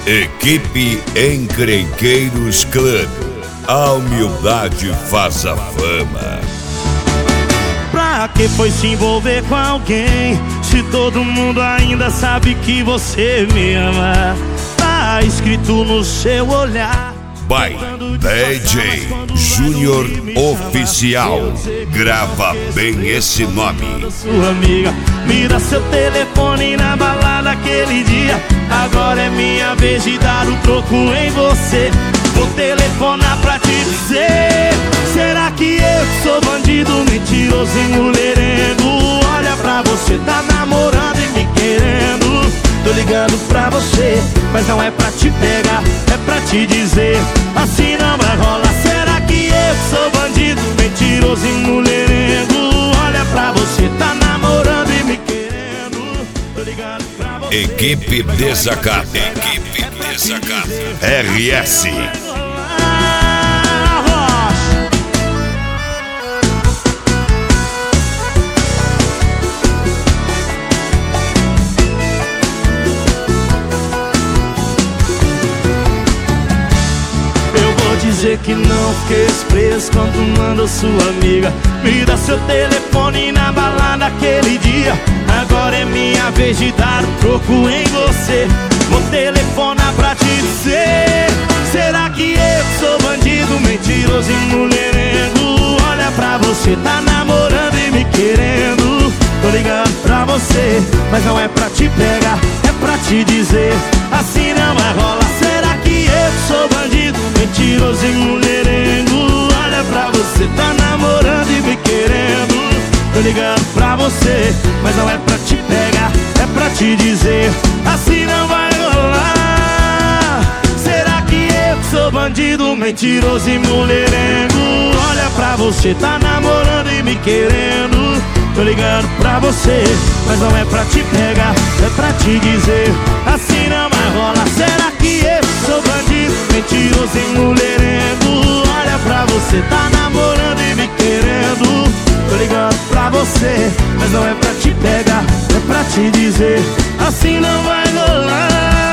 Equipe Encrenqueiros Clã. A humildade faz a fama. Pra que foi se envolver com alguém se todo mundo ainda sabe que você me ama? Tá escrito no seu olhar. By DJ Júnior Oficial. Grava bem esse nome. Sua amiga, me dá seu telefone na balada aquele dia. Agora é minha vez de dar o troco em você. Vou telefonar pra te dizer: será que eu sou bandido, mentiroso e mulherengo? Olha pra você, tá namorando e me querendo. Tô ligando pra você, mas não é pra te pegar, é pra te dizer: assim não vai rolar. Será que eu sou bandido, mentiroso e mulherengo? Olha pra você, tá namorando e me querendo. Tô ligando pra você. Equipe Desacato. Equipe Desacato. RS. Dizer que não fiquei preso quando mandou sua amiga me dá seu telefone na balada aquele dia. Agora é minha vez de dar o troco em você. Vou telefonar pra te dizer: será que eu sou bandido, mentiroso e mulherengo? Olha pra você, tá namorando e me querendo. Tô ligando pra você, mas não é pra te pegar, é pra te dizer: assim não vai rolar. Será que eu sou bandido, mentiroso e mulherengo? Olha pra você, tá namorando e me querendo. Tô ligando pra você, mas não é pra te pegar, é pra te dizer: assim não vai rolar. Será que eu sou bandido, mentiroso e mulherengo? Olha pra você, tá namorando e me querendo. Tô ligando pra você, mas não é pra te pegar, é pra te dizer: assim não vai rolar. Será que eu sou bandido, mentiroso e mulherengo? Olha pra você, tá namorando e me querendo. Tô ligando pra você, mas não é pra te pegar, é pra te dizer: assim não vai rolar.